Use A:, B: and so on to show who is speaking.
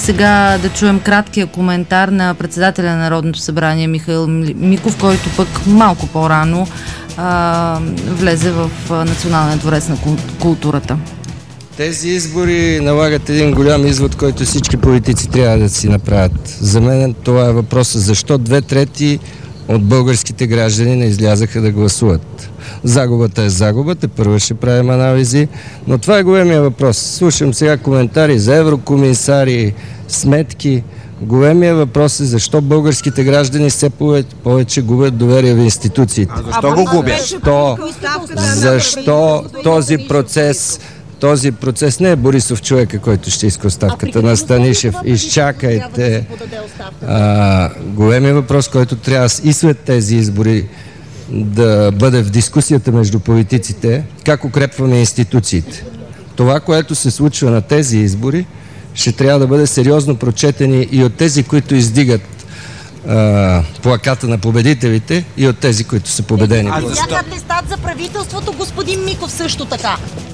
A: сега да чуем краткия коментар на председателя на Народното събрание Михаил Миков, който пък малко по-рано влезе в Националния дворец на културата.
B: Тези избори налагат един голям извод, който всички политици трябва да си направят. За мен това е въпросът защо 2/3 от българските граждани не излязаха да гласуват. Загубата е загубата, първо ще правим анализи, но това е големия въпрос. Слушам сега коментари за еврокомисари, сметки. Големия въпрос е защо българските граждани все повече губят доверие в институциите.
C: Защо го губят?
B: Защо този процес не е Борисов човека, който ще иска оставката на Станишев. Изчакайте. Големия въпрос, който трябва и след тези избори да бъде в дискусията между политиците, как укрепваме институциите. Това, което се случва на тези избори, ще трябва да бъде сериозно прочетени и от тези, които издигат плаката на победителите, и от тези, които са победени.
D: Взяха атестат за правителството, господин Миков също така.